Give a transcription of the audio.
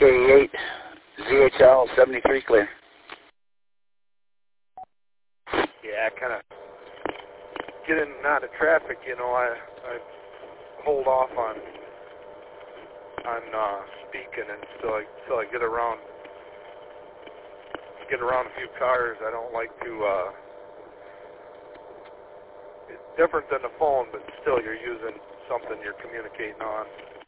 SK8, ZHL 73 clear. Yeah, kind of get in and out of traffic, you know, I hold off on speaking until I get around a few cars. I don't like to, it's different than the phone, but still you're using something you're communicating on.